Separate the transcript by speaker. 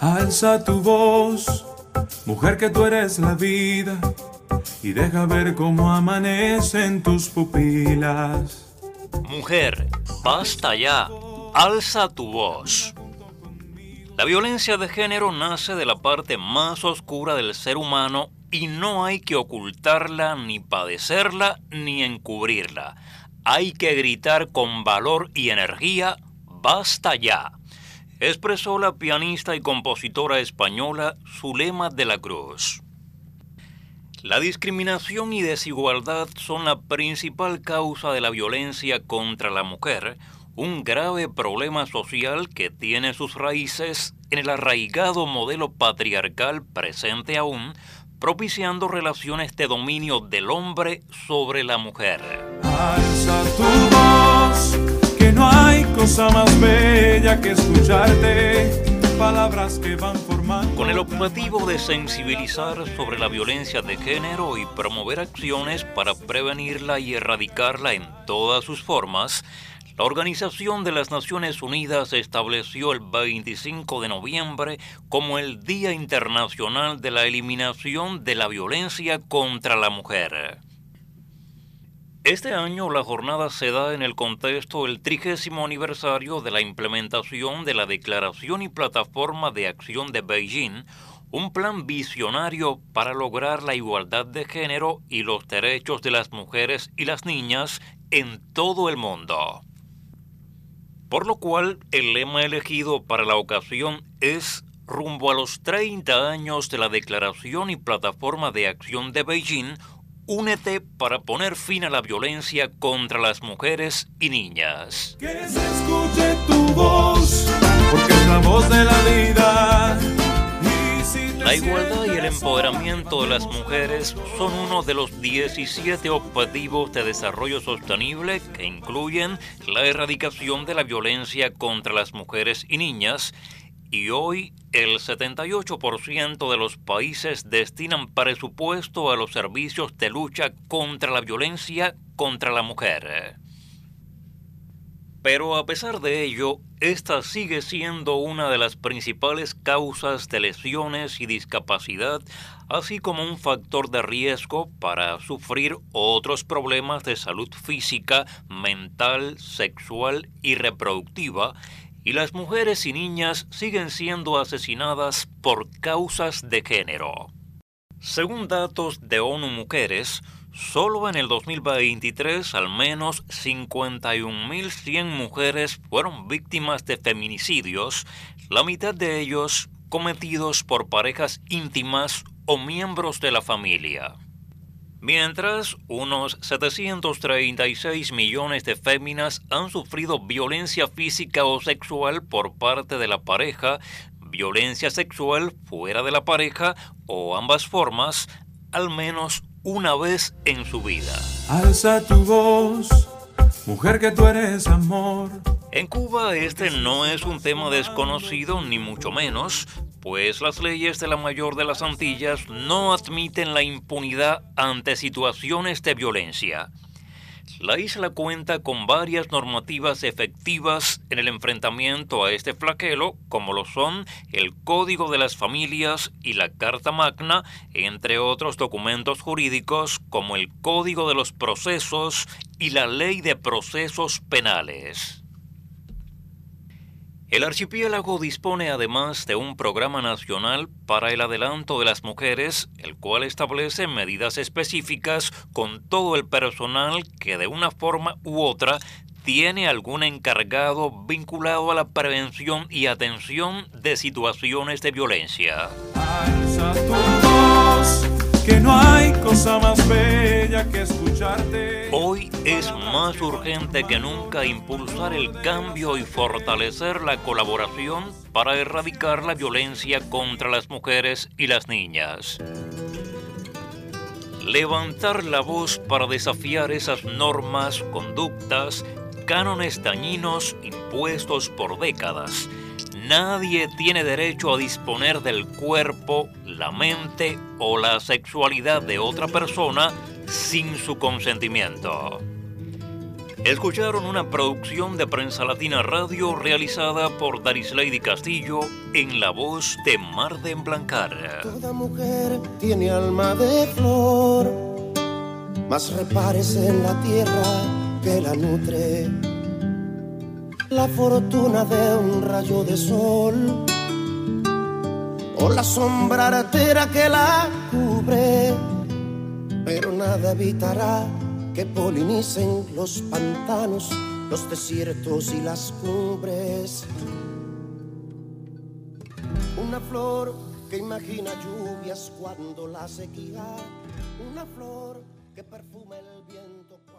Speaker 1: Alza tu voz, mujer, que tú eres la vida, y deja ver cómo amanecen tus pupilas.
Speaker 2: Mujer, basta ya, alza tu voz. La violencia de género nace de la parte más oscura del ser humano y no hay que ocultarla, ni padecerla, ni encubrirla. Hay que gritar con valor y energía, basta ya. Expresó la pianista y compositora española Zulema de la Cruz. La discriminación y desigualdad son la principal causa de la violencia contra la mujer, un grave problema social que tiene sus raíces en el arraigado modelo patriarcal presente aún, propiciando relaciones de dominio del hombre sobre la mujer.
Speaker 1: Alza tu voz, que no hay cosa más bella que escucharte, palabras que van formando.
Speaker 2: Con el objetivo de sensibilizar sobre la violencia de género y promover acciones para prevenirla y erradicarla en todas sus formas, la Organización de las Naciones Unidas estableció el 25 de noviembre como el Día Internacional de la Eliminación de la Violencia contra la Mujer. Este año la jornada se da en el contexto del 30º aniversario de la implementación de la Declaración y Plataforma de Acción de Beijing, un plan visionario para lograr la igualdad de género y los derechos de las mujeres y las niñas en todo el mundo. Por lo cual, el lema elegido para la ocasión es rumbo a los 30 años de la Declaración y Plataforma de Acción de Beijing, únete para poner fin a la violencia contra las mujeres y niñas.
Speaker 1: Que se escuche tu voz, porque es la voz de la vida.
Speaker 2: La igualdad y el empoderamiento de las mujeres son uno de los 17 objetivos de desarrollo sostenible que incluyen la erradicación de la violencia contra las mujeres y niñas, y hoy el 78% de los países destinan presupuesto a los servicios de lucha contra la violencia contra la mujer. Pero a pesar de ello, esta sigue siendo una de las principales causas de lesiones y discapacidad, así como un factor de riesgo para sufrir otros problemas de salud física, mental, sexual y reproductiva, y las mujeres y niñas siguen siendo asesinadas por causas de género. Según datos de ONU Mujeres, solo en el 2023 al menos 51.100 mujeres fueron víctimas de feminicidios, la mitad de ellos cometidos por parejas íntimas o miembros de la familia. Mientras, unos 736 millones de féminas han sufrido violencia física o sexual por parte de la pareja, violencia sexual fuera de la pareja o ambas formas, al menos una vez en su vida.
Speaker 1: Alza tu voz, mujer, que tú eres amor.
Speaker 2: En Cuba este no es un tema desconocido ni mucho menos, pues las leyes de la mayor de las Antillas no admiten la impunidad ante situaciones de violencia. La isla cuenta con varias normativas efectivas en el enfrentamiento a este flagelo, como lo son el Código de las Familias y la Carta Magna, entre otros documentos jurídicos como el Código de los Procesos y la Ley de Procesos Penales. El archipiélago dispone además de un programa nacional para el adelanto de las mujeres, el cual establece medidas específicas con todo el personal que de una forma u otra tiene algún encargado vinculado a la prevención y atención de situaciones de violencia.
Speaker 1: Alza tu voz, que no hay cosa más bella que escucharte.
Speaker 2: Hoy es más urgente que nunca impulsar el cambio y fortalecer la colaboración para erradicar la violencia contra las mujeres y las niñas. Levantar la voz para desafiar esas normas, conductas, cánones dañinos impuestos por décadas. Nadie tiene derecho a disponer del cuerpo, la mente o la sexualidad de otra persona sin su consentimiento. Escucharon una producción de Prensa Latina Radio realizada por Darislady Castillo en la voz de Marden Blancar.
Speaker 3: Toda mujer tiene alma de flor, mas repárese en la tierra que la nutre. La fortuna de un rayo de sol o la sombra artera que la cubre, pero nada evitará que polinicen los pantanos, los desiertos y las cumbres. Una flor que imagina lluvias cuando la sequía, una flor que perfuma el viento.